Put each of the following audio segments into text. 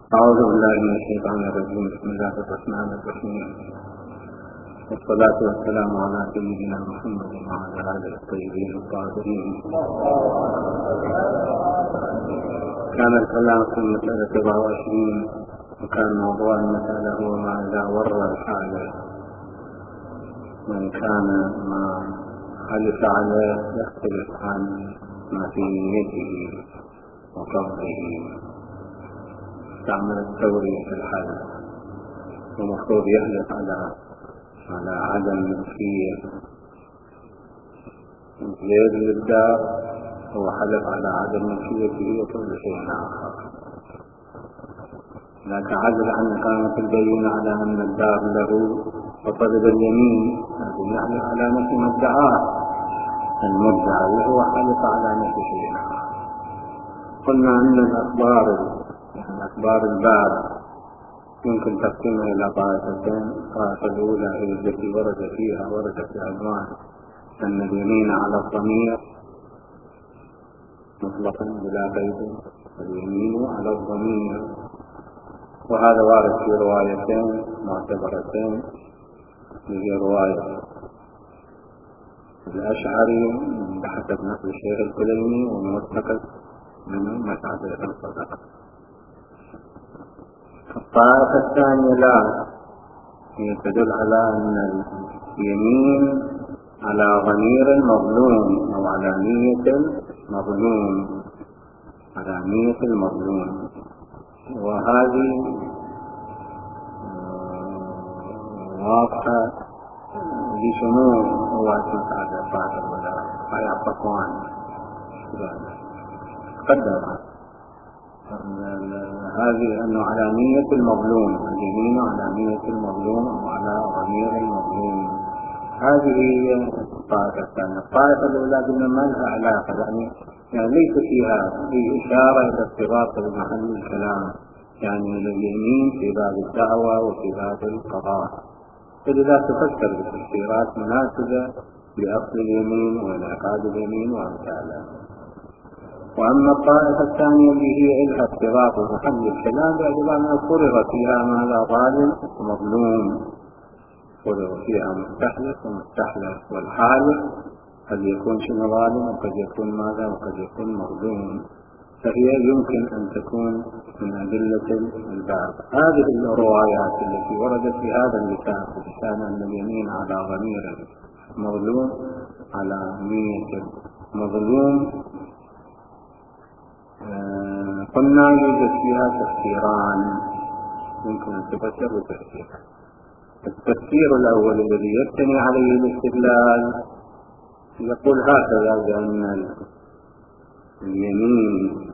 أعوذ بالله من الشيطان الرجيم. بسم الله الرحمن الرحيم، والصلاة والسلام على سيدنا محمد وعلى آله الطيبين الطاهرين. كان الكلام في المسألة 24، وكان موضوع المسألة هو ما إذا ور الحالف من كان ما حلف عليه يختلف عن ما في نيته وقصده، استعمل التورية في الحلف، ومفروض يحلف على عدم ملكية غير للدار، هو حلف على عدم ملكيته وكل شيء آخر. لكن عدل أن كانت البينة على أن الدار له وطلب اليمين، لكن يحلف على نفس ما ادعاه المدعي وهو حلف على نفس شيء آخر. قلنا أن أخبار الباب يمكن تقسيمها إلى طائفتين. الطائفة الأولى هي التي ورد في عنوان أن اليمين على الضمير مطلقا بلا قيد، اليمين على الضمير، وهذا وارد في روايتين معتبرتين، هي رواية الأشعري بحسب نقل الشيخ الكليني ومتخذ من مسعد بن صدقة. الطائفة الثانية لا، هي تدل على أن اليمين على ضمير المظلوم أو على نية المظلوم، وهذه واضحة بشمول رواية مسعد الفاتر ولا صفوان قدر هذه أنه على نية المظلوم، اليمين على نية المظلوم أو على ضمير المظلوم. هذه هي الطائفة الثانية. الطائفة الأولى قلنا ما لها علاقة، يعني ليس فيها في إشارة إلى ارتباط بمحل الكلام، يعني اليمين في باب الدعوة وفي باب القضاء، فلذا تفكر بتفسيرات مناسبة لأصل اليمين وإنعقاد اليمين وأمثالها. وأما الطائفة الثانية اللي هي إلها ارتباط بمحل الكلام باعتبار أنها فرغ فيها ماذا ظالم ومظلوم، فرغ فيها مستحلف ومستحلف، والحالف قد يكون شنو ظالم وقد يكون ماذا وقد يكون مظلوم، فهي يمكن أن تكون من أدلة الباب. هذه الروايات التي وردت في هذا اللسان أن اليمين على ضمير مظلوم على نية مظلوم، قلنا يوجد فيها تفسيران يمكن أن تفسر بتفسير. التفسير الأول الذي يبتني عليه الاستدلال يقول هكذا، بأن اليمين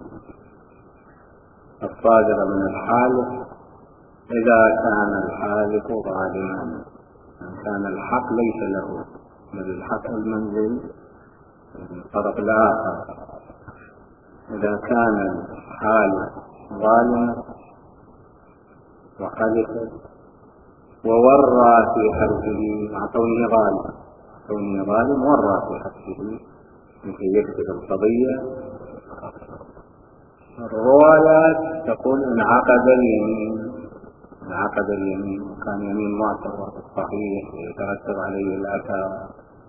الصادرة من الحالف إذا كان الحالف ظالما، كان الحق ليس له بل الحق المنزل الطرف الآخر، إذا كان الحالف ظالما وحلف وورى في حلفه مع كونه ظالم ورى في حلفه لكي يكتب القضية. الروايات تقول انعقد اليمين وكان يمين معتبر صحيح ويترتب عليه الأثر.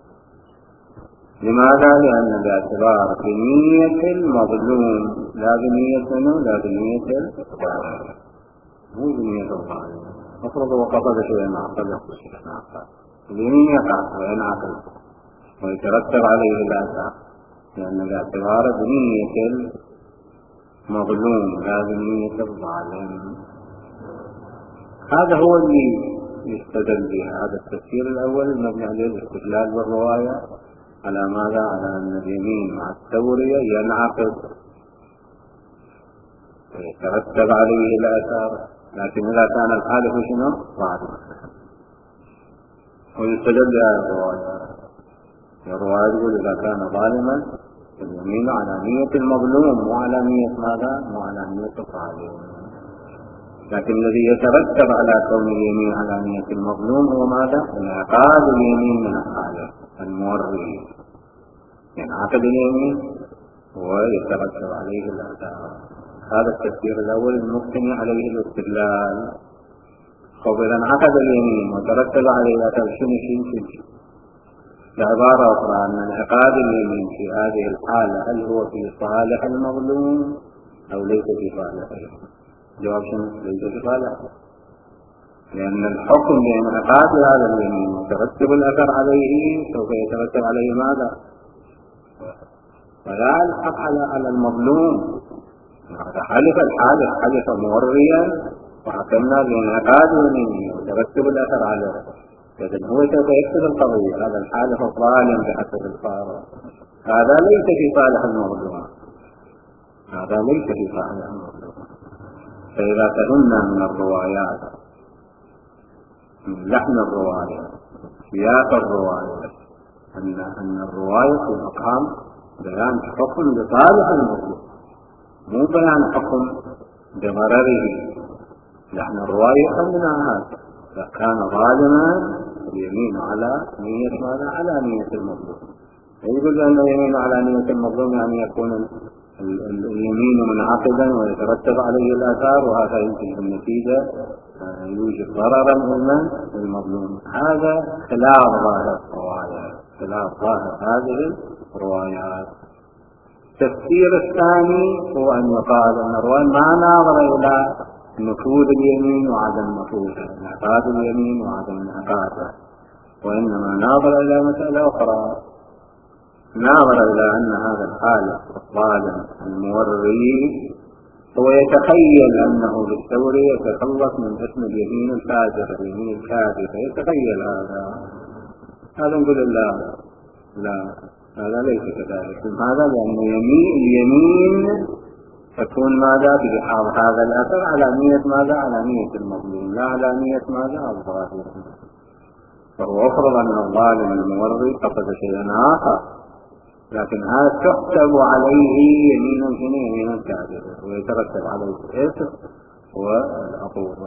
لماذا؟ لأن باعتبار بنية المظلوم لا بنية الظالم، مو بنية الظالم. مفروض وقصد شيئا آخر يقصد شيئا آخر، اليمين يقع وينعقد ويترتب عليه الأثر، لأن باعتبار بنية المظلوم لا بنية الظالم. هذا هو اللي يستدل به. هذا التفسير الأول المبني عليه الاستدلال بالرواية على ماذا؟ على أن اليمين مع التورية ينعقد ويترتب عليه الأثر، لكن إذا كان الحالف شنو؟ ظالم. ويستدل بهذه الرواية يقول إذا كان ظالما اليمين على نية المظلوم وعلى نية ماذا؟ وعلى نية الظالم. لكن الذي يترتب على كون اليمين على نية المظلوم هو ماذا؟ انعقاد اليمين من الحالف الموري، ينعقد اليمين ويترتب عليه الأثر. هذا التفسير الأول المبتني عليه الاستدلال. إذا انعقد اليمين وترتب عليه الأثر شنو بعبارة أخرى أن انعقاد اليمين في هذه الحالة هل هو في صالح المظلوم أو ليس في صالحه؟ جواب شنو؟ ليس في صالحه، لأن الحكم بانعقاد هذا اليمين وترتب الأثر عليه سوف يترتب عليه ماذا؟ ولا الحق على المظلوم. هذا حلف موريا وحكمنا بانعقاد اليمين وترتب الأثر عليه، إذن هو سوف يكتب القضية. هذا الحالف الظالم بحسب الفارق، هذا ليس في صالح المظلوم، هذا ليس في صالح المظلوم. فإذا فهمنا من الروايات، من لحن الرواية، سياق الرواية، أن الرواية في مقام بيان حكم لصالح المظلوم، مو بيان حكم بضرره. لحن الرواية خلنا هذا، إذا كان ظالما اليمين على نية ماذا؟ على نية المظلوم. يقول أن اليمين على نية المظلوم يعني يكون اليمين منعقدا ويترتب عليه الآثار، وهذا يمكن بالنتيجة يوجد ضررا للمظلوم. هذا خلاف ظاهر الروايات، خلاف ظاهر هذه الروايات. التفسير الثاني هو أن يقال أن الرواية ما ناظر إلى نفوذ اليمين وعدم نفوذه، انعقاد اليمين وعدم انعقاده، وإنما ناظر إلى مسألة أخرى، ناظر إلى أن هذا الحالف الظالم الموري هو يتخيل أنه بالثورة يتخلص من اسم اليمين الفاجر، اليمين الكاذب، يتخيل هذا نقول لا هذا ليس كذلك. هذا لأن اليمين تكون ماذا؟ بلحاظ هذا الأثر على نية ماذا؟ على نية المظلوم، لا على نية ماذا؟ الظالم. فهو أفرض أن الظالم الموري قصد شيئا آخر، لكن هذا تحسب عليه يمينا كاذبة ويترتب عليه الإثم والعقوبة.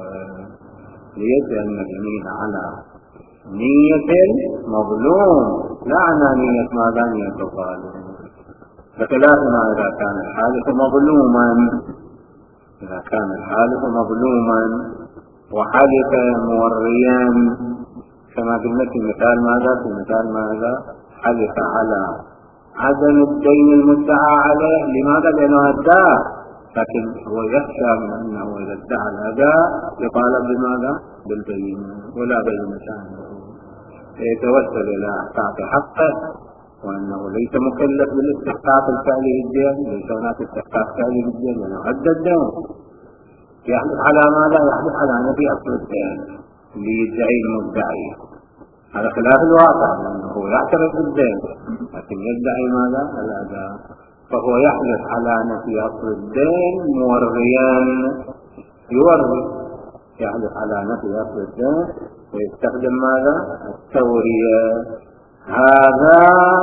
ليس أن اليمين على نية المظلوم لا على نية ماذا؟ نية الظالم. بخلاف ما إذا كان الحالف مظلوما، إذا كان الحالف مظلوما وحلف موريا كما قلنا في مثال ماذا؟ في مثال ماذا؟ حلف على عدم الدين المدعى عليه. لماذا؟ لأنه أداه، لكن هو يخشى من أنه إذا ادعى الأداء يطالب بماذا؟ بالبينة، ولا بينة عنه، يتوسل إلى إحقاق حقه، وأنه ليس مكلف بالاستحقاق الفعلي بالدين، ليس هناك استحقاق فعلي بالدين لأنه أدى الدين. يحلف على ماذا؟ يحلف على نفي أصل الدين ليدعي المدعي، هذا خلاف الواقع، لأنه يعترف بالدين لكن يدعي ماذا؟ الأداء. فهو يحلف على نفي أصل الدين موريا، يحلف على نفي أصل الدين ويستخدم ماذا؟ التورية. هذا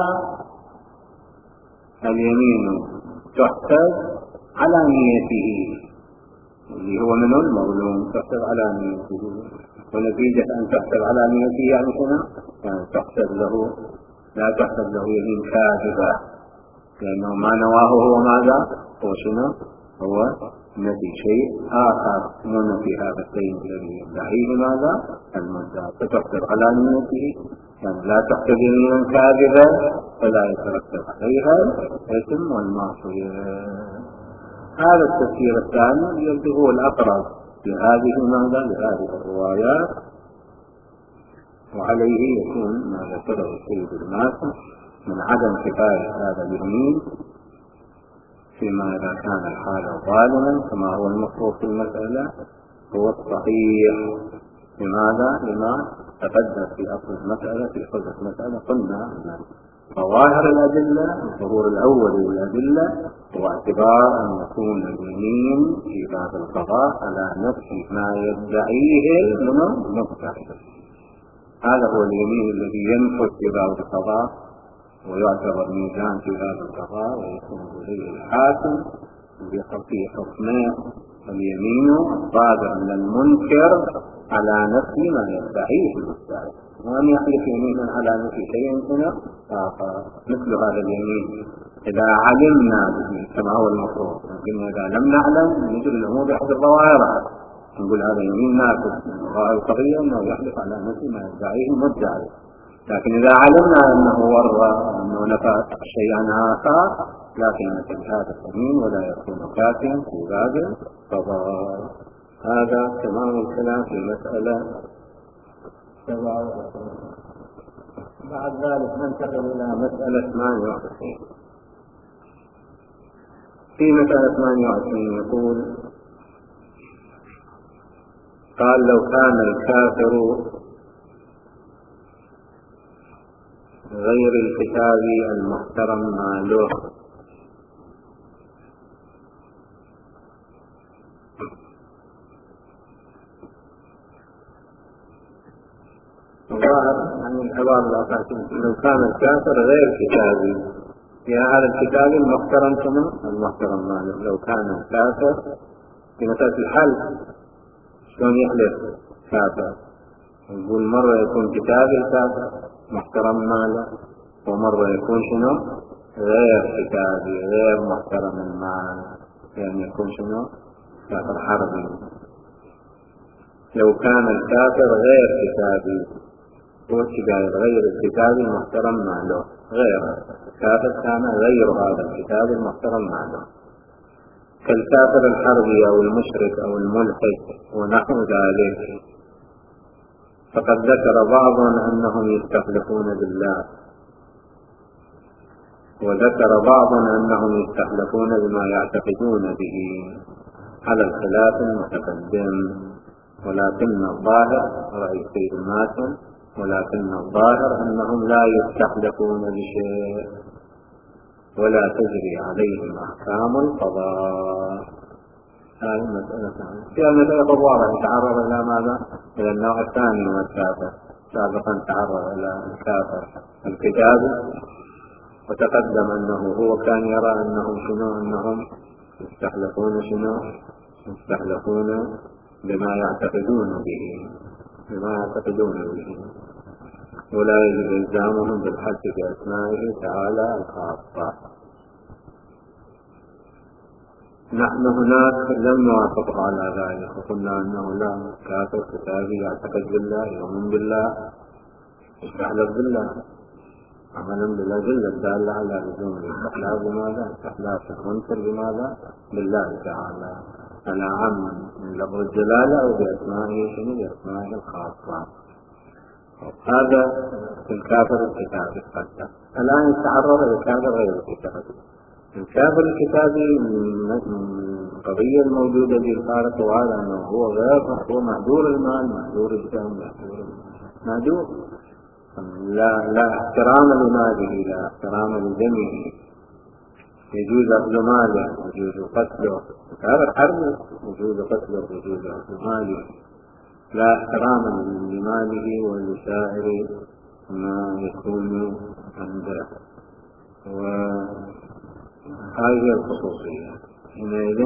اليمين تحسب على نيته اللي هو منه المظلوم، تحسب على نيته، ونتيجة أن تحسب على نيته يعني شنو؟ يعني تحسب له، لا تحسب له يمين كاذبة، لأنه ما نواه هو ماذا؟ هو شنو؟ هو نفي شيء آخر، مو نفي هذا الشيء الذي يدعيه ماذا؟ المدعى، فتحسب على نيته، يعني لا تحسب يمينا كاذبة فلا يترتب عليها الإثم والمعصية. هذا التفسير الثاني الذي هو الأقرب لهذه ماذا؟ لهذه الروايات، وعليه يكون ما ذكره السيد الماسي من عدم كفاية هذا اليمين فيما إذا كان الحال ظالما كما هو المفروض في المسألة هو الصحيح. لماذا؟ لما تقدم في أصل المسألة، في صدر المسألة قلنا أن ظواهر الأدلة، الظهور الأول للأدلة هو اعتبار أن يكون اليمين في باب القضاء على نفس ما يدعيه المدعي. هذا هو اليمين الذي ينفذ في باب القضاء ويعتبر ميزان في باب القضاء ويكون إليه الحاكم بقضية حكمه. اليمين الصادر من المنكر على نفي ما يدعيه المدعي، وأن يحلف يمينا على نفي شيء آخر مثل هذا اليمين إذا علمنا به كما هو المفروض، لكن إذا لم نعلم نجري الأمور بحسب ظواهرها، نقول هذا يمين ناقص. القضية أنه يحلف على نفسه ما يدعيه المدعي. لكن إذا علمنا أنه ورى أنه نفى شيئا آخر لكن مثل هذا اليمين ولا يكون كافيا في باب القضاء. هذا تمام الكلام في مسألة 27. بعد ذلك ننتقل إلى مسألة 28. في مسألة 28 يقول: قال: لو كان الكافر غير الكتاب المحترم ماله. الظاهر يعني العبارة الأساسية لو كان الكافر غير كتابي، في هذا الكتاب المحترم شنو؟ المحترم ماله. لو كان الكافر في مسألة الحلف شلون يحلف كافر؟ يقول مرة يكون كتابي الكافر محترم ماله، ومرة يكون شنو؟ غير كتابي غير محترم المال، يعني يكون شنو؟ كافر حربي. لو كان الكافر غير كتابي، هو غير الكتاب المحترم ماله، غير الكافر كان غير هذا الكتاب المحترم ماله، كالكافر الحربي أو المشرك أو الملحد ونحو ذلك. فقد ذكر بعض أنهم يستحلفون بالله، وذكر بعض أنهم يستحلفون بما يعتقدون به على الخلاف المتقدم، ولكن الظاهر رأي سيد الماتن، ولكن الظاهر أنهم لا يستحلفون بشيء ولا تجري عليهم أحكام القضاء. هذه المسألة ثانية. في المسألة واضحة يتعرض إلى ماذا؟ إلى النوع الثاني من الكافر. سابقا تعرض إلى الكافر الكتابي، وتقدم أنه هو كان يرى أنهم شنو؟ أنهم يستحلفون شنو؟ يستحلفون بما يعتقدون به، بما يعتقدون به، ولا يجب إلزامهم بالحج بأسمائه تعالى الخاصة. نحن هناك لم نوافق على ذلك، وقلنا أنه لا، كافر كتابي يعتقد بالله، يؤمن بالله، يستحلف بالله، عملا بالأدلة الدالة على لزوم الاستحلاف. بماذا؟ استحلاف المنكر بماذا؟ بالله تعالى، على عم من لفظ الجلالة أو بأسمائه شنو؟ بأسمائه الخاصة. هذا الكافر الكتابي. الآن يتعرض إلى الكافر غير الكتابي. الكافر الكتابي القضية الموجودة في الفارق وهذا أنه هو غير، هو مهدور المال، مهدور الدم، مهدور، لا احترام لماله، لا احترام لدمه، يجوز أخذ ماله، يجوز قتله، هذا حرب، يجوز قتله، يجوز أخذ ماله، لا احترام لماله ولسائر ما يكون عنده. وهذه الخصوصية. حينئذ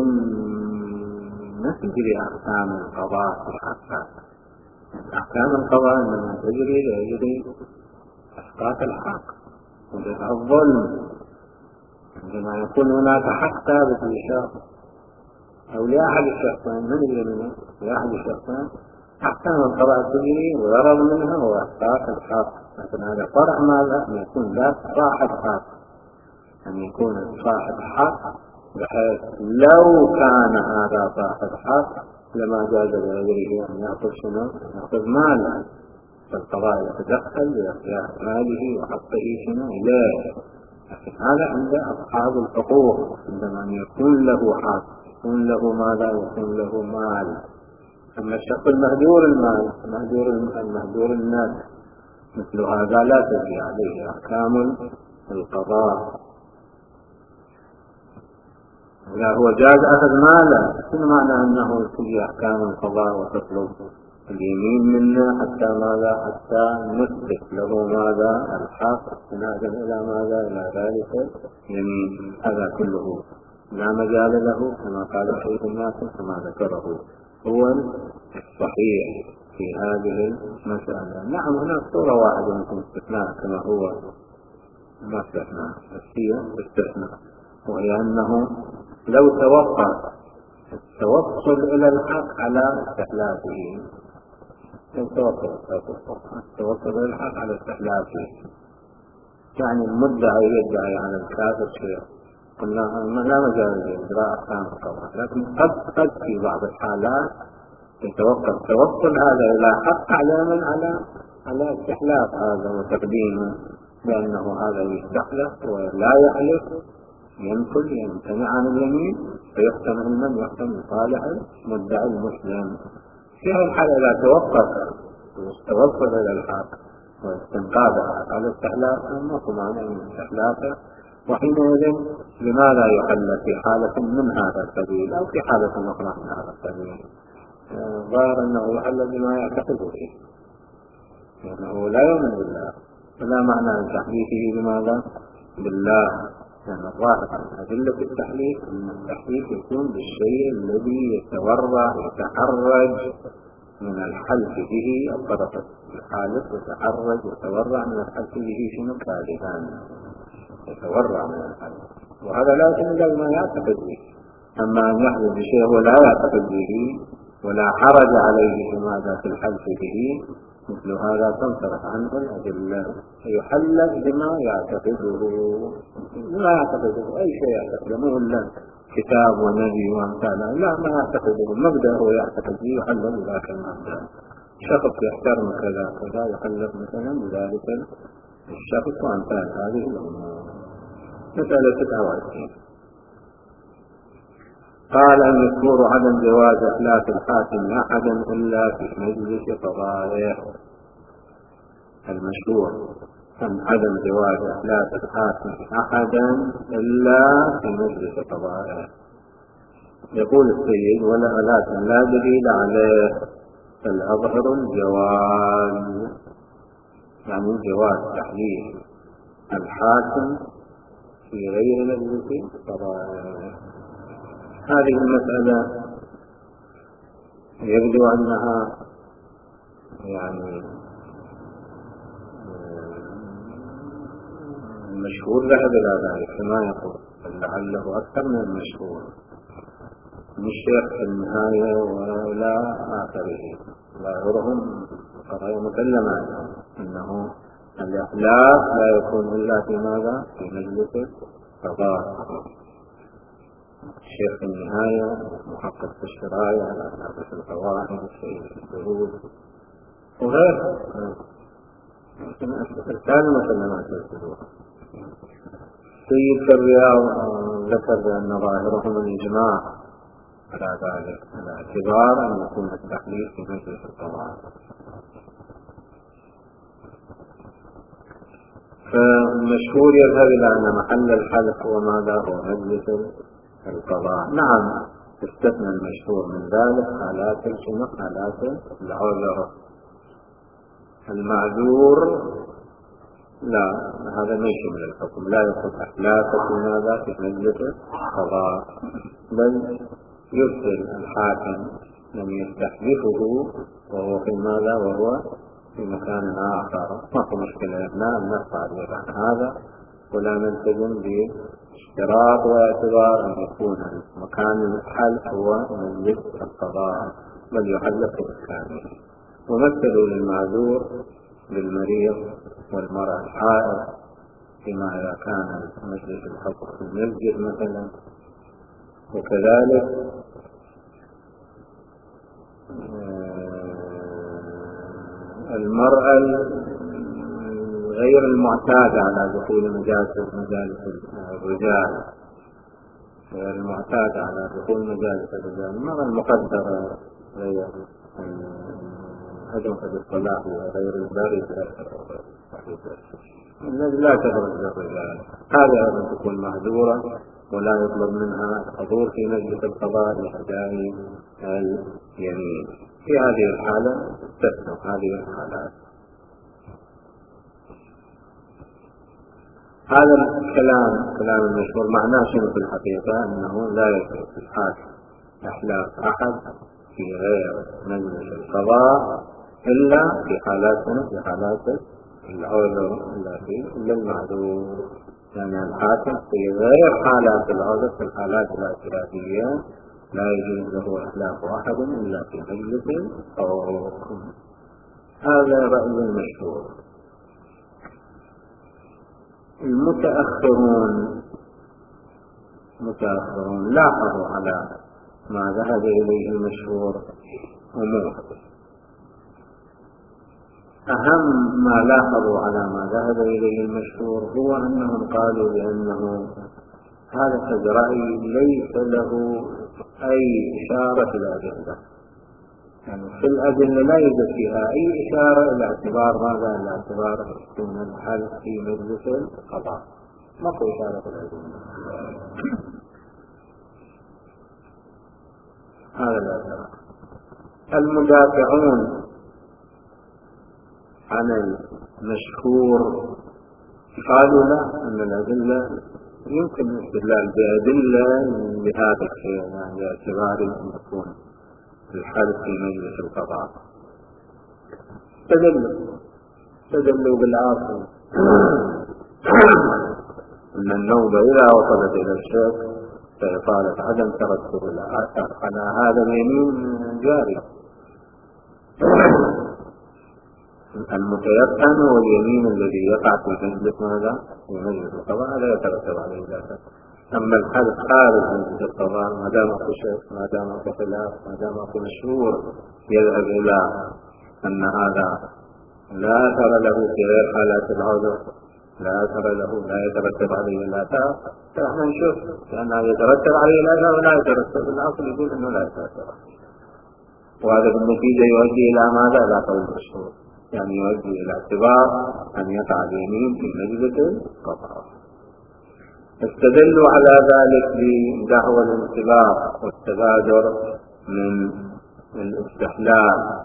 نجري أحكام القضاء في الحقات. أحكام القضاء إنما تجري لأجل إحقاق الحق ودفع الظلم. عندما يكون هناك حق ثابت لشخص أو لأحد الشخصين، من يجري منه؟ لأحد الشخصين، أحكام القضاء تجري وغرض منها هو إحقاق الحق. لكن هذا فرع ماذا؟ أن يكون ذات صاحب حق، أن يكون صاحب حق، بحيث لو كان هذا صاحب حق لما جاز لغيره أن يأخذ شنو؟ يأخذ ماله، فالقضاء يتدخل بإخلاء ماله وحقه شنو؟ إليه. لكن هذا عند أصحاب الحقوق، عندما يكون له حق، يكون له ماذا؟ يكون له مال. أما الشخص المهدور المال، المهدور الناس، مثل هذا لا تجري عليه أحكام القضاء. لا، هو جاز أخذ ماله، شنو معنى أنه تجي أحكام القضاء وتطلب اليمين منه حتى ماذا؟ حتى نثبت له ماذا؟ الحق، استنادا إلى ماذا؟ إلى ذلك يمين. هذا كله لا مجال له، كما قال سيد الناس كما ذكره هو الصحيح في هذه المسألة. نعم هناك صورة واحدة من استثناء كما هو ما استثناء، بس هي استثناء، وهي أنه لو توقف التوصل إلى الحق على استحلافه، التوصل إلى الحق على استحلافه، يعني المدعي يدعي على الكافر شيء، قلنا لا مجال لإجراء أحكام القضاء، لكن قد في بعض الحالات يتوقف توصل هذا إلى حق على على استحلاف هذا وتقديمه، لأنه هذا يستحلف ولا يحلف، ينفل يمتنع عن اليمين، فيحتمل من يحتمل صالح المدعي المسلم. في هذه الحالة إذا توقف التوصل إلى الحق واستنقاذها على استحلاف أنه معنى من استحلافه، وحينئذ لماذا يحل في حالة من هذا السبيل أو في حالة أخرى من هذا السبيل؟ ظاهر أنه يحل بما يعتقد فيه، لأنه لا يؤمن بالله، فلا معنى لتحليفه بماذا؟ بالله، لأن الظاهر عن أدلة التحليف أن التحليف يكون بالشيء الذي يتحرج من الحلف به الطرف الحالف، يتحرج ويتورع من الحلف به شنو؟ كاذبا، يتورع من الحلف، وهذا لا يتم ما يعتقد به. أما أن يحلف بشيء هو لا يعتقد به ولا حرج عليه بماذا في الحلف به، مثل هذا تنصرف عنه الأدلة، يحلف بما يعتقده، أي شيء يعتقده، مو إلا كتاب ونبي وأمثاله، لا، ما يعتقده المبدأ هو يعتقد به يحلف بذاك المبدأ. شخص يحترم كذا يحلف مثلا بذلك الشخص وأمثال هذه الأمور. مسألة 29. قال المذكور عدم جواز إحلاف الحاكم أحدا إلا في مجلس قضائه. المشهور أن عدم جواز إحلاف الحاكم أحدا إلا في مجلس قضائه. يقول السيد: ولكن لا دليل عليه، فالأظهر الجواز، يعني جواز تحليف الحاكم في غير مجلس قضائه. هذه المسألة يبدو أنها يعني المشهور ذهب إلى ذلك كما يقول، لعله أكثر من المشهور من الشيخ في النهاية ولا آخره، ظاهرهم قضايا مكلمة عنهم أنه الإحلاف لا يكون إلا في ماذا؟ في مجلس قضاء. الشيخ في النهاية، محقق في الشرايع، الأحناف في القواعد، السيد في الشهود وغيره، لكن الثاني مسلمات الشهود. سيد الرياض ذكر بأن ظاهرهم الإجماع على ذلك، على اعتبار أن يكون التحليف في مجلس القضاء. فالمشهور يذهب إلى أن محل الحلف هو ماذا؟ هو مجلس القضاء. نعم، استثنى المشهور من ذلك حالات حالات العذر. المعذور لا، هذا ما يشمل الحكم، لا يكون إحلافه في ماذا؟ في مجلس القضاء، بل يرسل الحاكم من يستحلفه وهو في ماذا؟ وهو في مكان آخر. ما في مشكلة، نرفع اليد عن هذا ولا نلتزم باشتراط واعتبار أن يكون مكان الحل هو مجلس القضاء، بل يحلف بإمكانه. ومثلوا للمعذور بالمريض والمرأة الحائض، فيما إذا كان مجلس الحكم في المسجد مثلا. وكذلك المرأة غير المعتادة على دخول مجالس الرجال، غير المعتادة على دخول مجالس الرجال، المرأة المقدرة غير هدوء الصلاة وغير البارد الذي لا تخرج للرجال، هذا أيضا تكون معذورة ولا يطلب منها الحضور في مجلس القضاء لأداء اليمين. في هذه الحالة تستثنى هذه الحالات. هذا الكلام المشهور معناه شنو في الحقيقة؟ أنه لا يجوز الحاكم إحلاف أحد في غير مجلس القضاء إلا في حالات العذر التي للمعذور، يعني الحاكم في غير حالات العذر في الحالات الاعتراضية لا يجوز له إخلاف أحد إلا في مجلس أو حكم. هذا رأي المشهور. المتأخرون لاحظوا على ما ذهب إليه المشهور أمور. أهم ما لاحظوا على ما ذهب إليه المشهور هو أنهم قالوا بأنه هذا الرأي ليس له أي إشارة في الأدلة، يعني في الأدلة لا يوجد فيها أي إشارة إلى اعتبار ماذا؟ إلى اعتبار حكم الحل في مجلس القضاء، ما في إشارة في الأدلة. هذا الاعتبار. المدافعون عن المشهور قالوا لا، أن الأدلة يمكن الاستدلال بأدلة بهذا الشيء، يعني باعتبار أن يكون الحل في مجلس القضاء. استدلوا بالعاصم أن النوبة إذا وصلت إلى الشيخ فإطالة عدم ترتب الآثار على هذا اليمين جاري. المتيقن هو اليمين الذي يقع في مجلس ماذا؟ في مجلس القضاء، لا يترتب عليه ذلك. أما الحل خارج مجلس القضاء ما دام في شك، ما دام في خلاف، ما دام في مشهور يذهب إلى أن هذا لا أثر له في غير حالات العذر، لا أثر له، لا يترتب عليه الآثار، فنحن نشوف لأنه يترتب عليه الآثار ولا يترتب. الأصل يقول أنه لا يترتب عليه، وهذا بالنتيجة يؤدي إلى ماذا؟ إلى قول المشهور، يعني يؤدي إلى اعتبار أن يقع اليمين في مجلس القضاء. استدلوا على ذلك بدعوى الانطباق والتبادر من الاستحلال.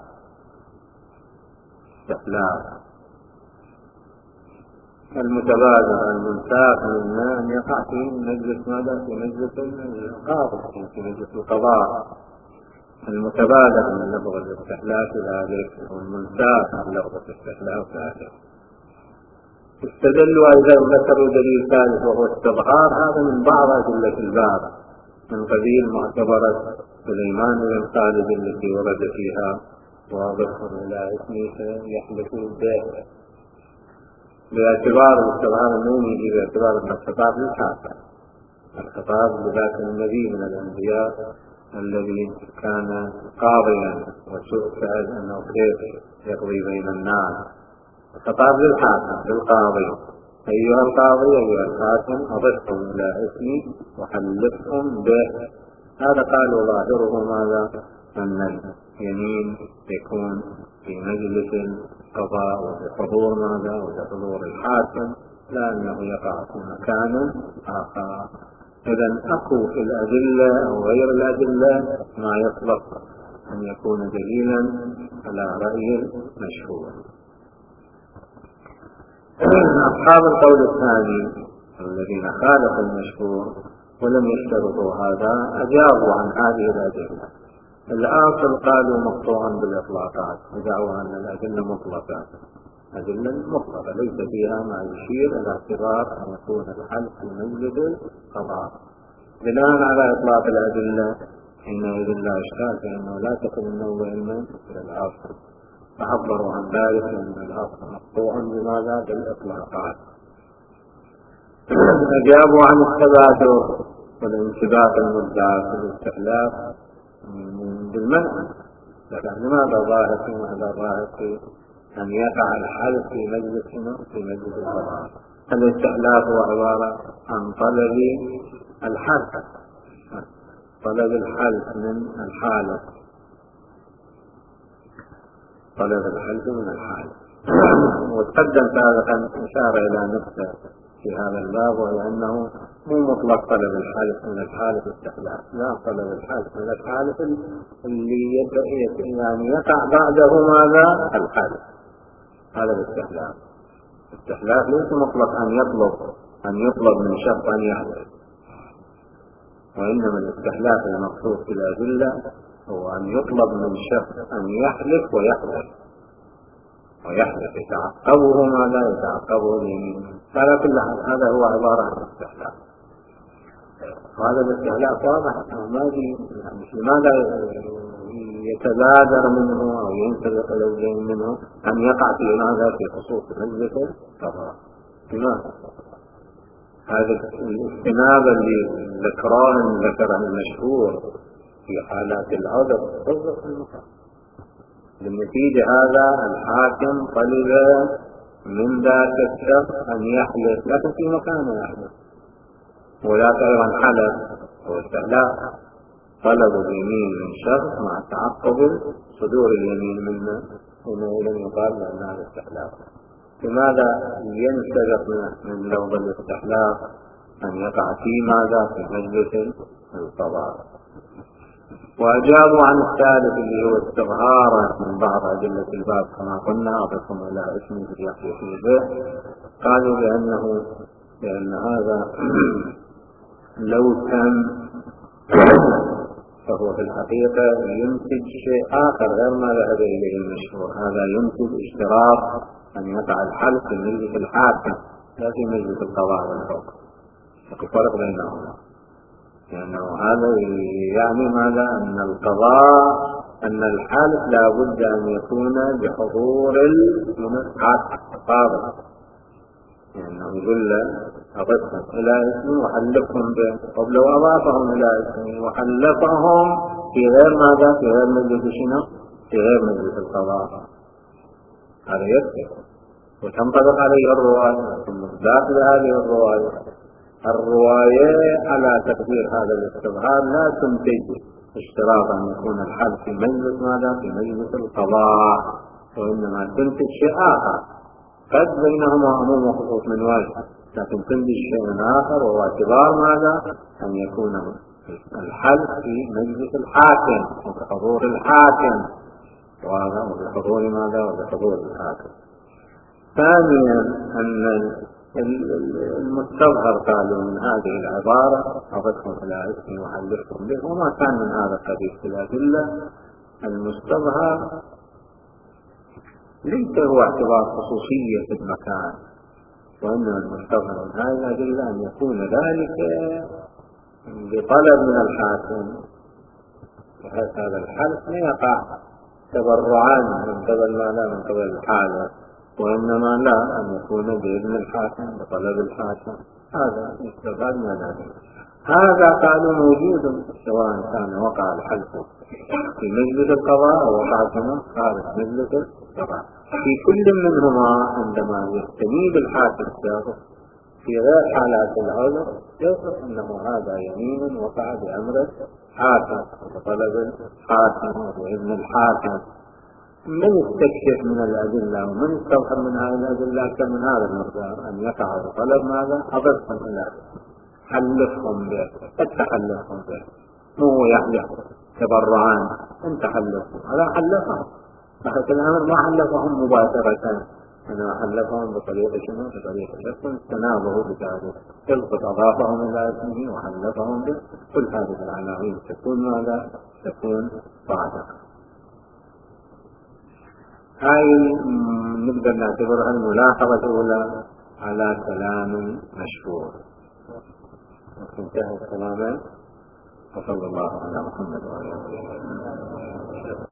المتبادر المنساق منا أن يقع في مجلس ماذا؟ في مجلس القاضي، في مجلس القضاء. المتبادر من لفظ الاستحلال ذلك، والمنساق من لفظ الاستحلال ذلك. استدلوا أيضا ذكروا دليل ثالث وهو استظهار، هذا من بعض أدلة الباب، من قبيل معتبرة سليمان بن خالد التي ورد فيها واضح إلى اسمه يحلف به، باعتبار الاستظهار النومي يجي باعتبار أن الخطاب للحاكم، الخطاب لذاك النبي من الأنبياء الذي كان قاضيا وسئل أنه كيف يقضي بين الناس. الخطاب للحاكم للقاضي: أيها القاضي أيها الحاكم أضفهم إلى اسمي وحلفهم به. هذا قالوا ظاهره ماذا؟ أن اليمين يكون في مجلس القضاء وبحضور ماذا؟ وبحضور الحاكم، لا أنه يقع في مكان آخر. إذن أكو في الأدلة أو غير الأدلة ما يطلق أن يكون دليلا على رأي المشهور. أصحاب القول الثاني الذين خالفوا المشهور ولم يشترطوا هذا أجابوا عن هذه الأدلة. الآخر قالوا مقطوعا بالإطلاقات، ودعوا أن الأدلة مطلقة، أدلة مطلقة ليس فيها ما يشير إلى اعتبار أن يكون الحل في مجلس القضاء. بناء على إطلاق الأدلة حينئذ لا إشكال فإنه لا تكون النوبة علما إلى الأصل، فعبروا عن ذلك أن الأصل مقطوع بماذا؟ بالإطلاقات. أجابوا عن التبادر والانتباه المدعى في الاستحلاف بالمنع، لكن لماذا ظاهر في أن يقع الحل في مجلس القضاء؟ الاستحلاف هو عبارة عن طلب الحل من الحالة، طلب الحل من الحالة. وتقدم سابقا إشارة إلى نقطة في هذا الباب، وهي أنه مو مطلق طلب الحالف من الحالف استحلاف، لا، طلب الحالف من الحالف اللي يعني يقع بعده ماذا؟ الحالف. هذا الاستحلاف. الاستحلاف ليس مطلق أن يطلب من شخص أن يحلف، وإنما الاستحلاف المقصود في الأدلة هو أن يطلب من شخص أن يحلف ويحلف. ويحلف يتعقبه ما لا يتعقبه اليمين. على كل حال هذا هو عبارة عن استحلاف، وهذا الاستحلاف واضح. يعني لماذا يتبادر منه أو ينسلق إليه منه أن يقع في هذا في خصوص مجلس القضاء؟ لماذا؟ هذا الاستنابة اللي ذكرها المشهور في حالات العذر بالضبط في المكان. بالنتيجة هذا الحاكم طلب من ذاك الشخص أن يحلف، لكن في مكانه يحلف، وذاك أيضا حلف واستحلاف، طلب اليمين من شخص مع تعقب صدور اليمين منه، حينئذ يقال بأن هذا استحلاف. لماذا ينسلق من لفظ الاستحلاف أن يقع في ماذا؟ في مجلس القضاء. وأجابوا عن الثالث اللي هو استظهار من بعض أدلة الباب كما قلنا أضفهم إلى اسم يحيى به، قالوا بأن هذا لو كان فهو في الحقيقة ينتج شيء آخر غير ما ذهب إليه المشهور. هذا ينتج اشتراط أن يقع الحلف في مجلس الحاكم لا في مجلس القضاء والحكم، في فرق بينهما. لأنه هذا يعني ماذا؟ أن القضاء أن الحلف لا بد أن يكون بحضور الحاكم القاضي، لأنه يقول أضفهم إلى اسمه وحلفهم به، قبل أضافهم إلى اسمه وحلفهم في غير ماذا؟ في غير مجلس شنو؟ في غير مجلس القضاء. هذا يكفي وتنطبق عليه الرواية. ثم داخل هذه الرواية على تقدير هذا الاستظهار لا تنتج اشتراط أن يكون الحلف في مجلس ماذا؟ في مجلس القضاء، وإنما تنتج شيء آخر قد بينهما عموم وخصوص من واجب، لكن تنتج شيء آخر وهو اعتبار ماذا؟ أن يكون الحلف في مجلس الحاكم وبحضور الحاكم، وهذا وبحضور ماذا؟ وبحضور الحاكم. ثانيا أن المستظهر قالوا من هذه العبارة أضفهم إلى اسمي وحلفهم به، وما كان من هذا القبيل في الأدلة. المستظهر ليس هو اعتبار خصوصية في المكان، وإنما المستظهر من هذه الأدلة أن يكون ذلك بطلب من الحاكم، بحيث هذا الحلف لا يقع تبرعا من قبل ماذا؟ من قبل الحالة، وإنما لا أن يكون بإذن الحاكم بطلب الحاكم. هذا استفاد من ذلك. هذا قالوا موجود سواء كان وقع الحلف في مجلس القضاء أو وقع خارج مجلس القضاء. في كل منهما عندما يستنيب الحاكم السابق في غير حالات العذر يصف أنه هذا يمين وقع بأمر الحاكم وبطلب الحاكم وبإذن الحاكم. من يستكشف من الأدلة ومن يستوحى من هذه الأدلة أكثر من هذا المقدار أن يقع بطلب ماذا؟ أضفهم إلى حلفهم به، تحلفهم به، مو يحلف تبرعان، انت حلفهم، هذا حلفهم، لكن الأمر ما حلفهم مباشرة، أنا حلفهم بطريقة شنو؟ بطريقة شخص استنابه بذلك، تلقط أضافهم إلى اسمه وحلفهم به. كل هذه العناوين تكون ماذا؟ تكون صادقة. هاي نقدر نعتبرها الملاحظة الأولى على كلام مشهور. انتهى تماما، وصلى الله على محمد وعلى آله وصحبه.